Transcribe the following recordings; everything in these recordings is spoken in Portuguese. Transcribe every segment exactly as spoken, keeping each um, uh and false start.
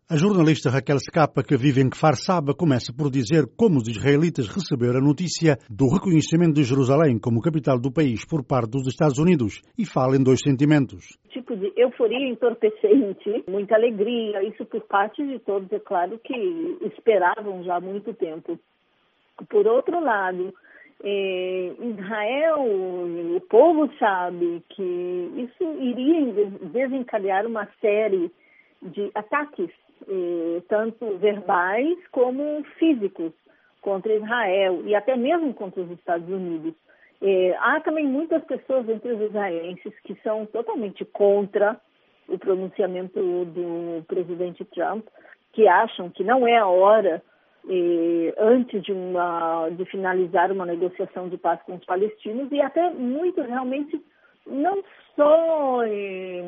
A jornalista Raquel Scapa, que vive em Kfar Saba, começa por dizer como os israelitas receberam a notícia do reconhecimento de Jerusalém como capital do país por parte dos Estados Unidos e fala em dois sentimentos. Tipo de euforia entorpecente, muita alegria, isso por parte de todos, é claro que esperavam já há muito tempo. Por outro lado, eh, Israel, o povo sabe que isso iria desencadear uma série de ataques, eh, tanto verbais como físicos, contra Israel e até mesmo contra os Estados Unidos. Eh, há também muitas pessoas entre os israelenses que são totalmente contra o pronunciamento do presidente Trump, que acham que não é a hora, eh, antes de, uma, de finalizar uma negociação de paz com os palestinos, e até muitos realmente não só eh,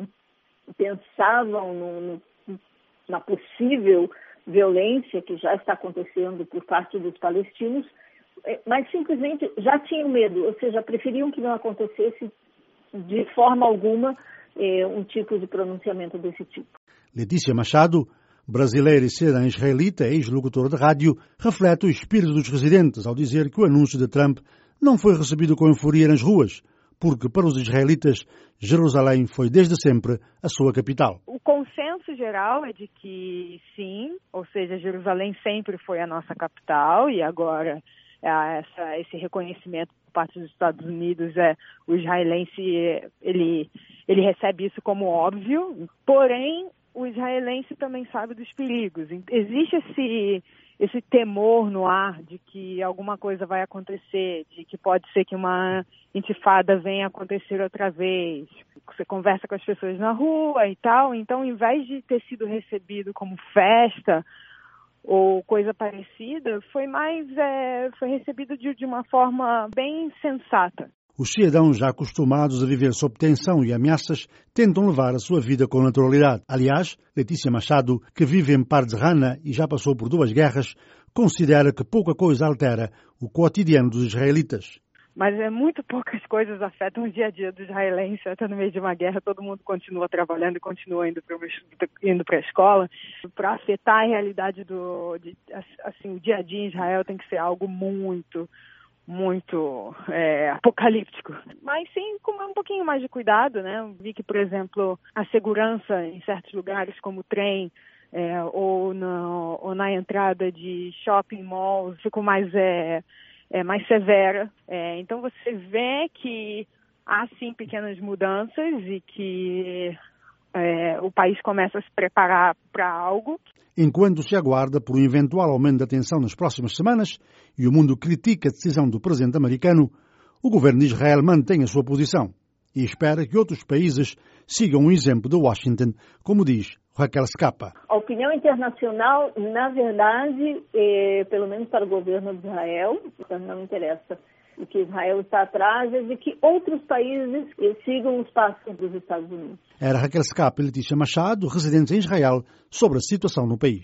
pensavam no, no na possível violência que já está acontecendo por parte dos palestinos, mas simplesmente já tinham medo, ou seja, preferiam que não acontecesse de forma alguma eh, um tipo de pronunciamento desse tipo. Letícia Machado, brasileira e cidadã israelita, ex-locutora de rádio, reflete o espírito dos residentes ao dizer que o anúncio de Trump não foi recebido com euforia nas ruas, porque para os israelitas Jerusalém foi desde sempre a sua capital. O consenso geral é de que sim, ou seja, Jerusalém sempre foi a nossa capital e agora essa, esse reconhecimento por parte dos Estados Unidos, é, o israelense ele, ele recebe isso como óbvio, porém o israelense também sabe dos perigos. Existe esse, esse temor no ar de que alguma coisa vai acontecer, de que pode ser que uma intifada venha acontecer outra vez. Você conversa com as pessoas na rua e tal, então, em vez de ter sido recebido como festa ou coisa parecida, foi mais é, foi recebido de, de uma forma bem sensata. Os cidadãos já acostumados a viver sob tensão e ameaças tentam levar a sua vida com naturalidade. Aliás, Letícia Machado, que vive em Pardes-Rana e já passou por duas guerras, considera que pouca coisa altera o cotidiano dos israelitas. Mas é muito poucas coisas afetam o dia a dia do israelense. Até no meio de uma guerra, todo mundo continua trabalhando e continua indo para indo para a escola. Para afetar a realidade do de, assim, o dia a dia em Israel tem que ser algo muito muito é, apocalíptico. Mas sim, com um pouquinho mais de cuidado, né? Eu vi que, por exemplo, a segurança em certos lugares, como o trem, é, ou, no, ou na entrada de shopping malls, ficou mais, é, é, mais severa. É, então, você vê que há, sim, pequenas mudanças e que é, o país começa a se preparar para algo. Enquanto se aguarda por um eventual aumento da tensão nas próximas semanas e o mundo critica a decisão do presidente americano, o governo de Israel mantém a sua posição e espera que outros países sigam o exemplo de Washington, como diz Raquel Scapa. A opinião internacional, na verdade, é, pelo menos para o governo de Israel, não interessa o que Israel está atrás, é de que outros países sigam os passos dos Estados Unidos. Era Raquel Scapa e Letícia Machado, residentes em Israel, sobre a situação no país.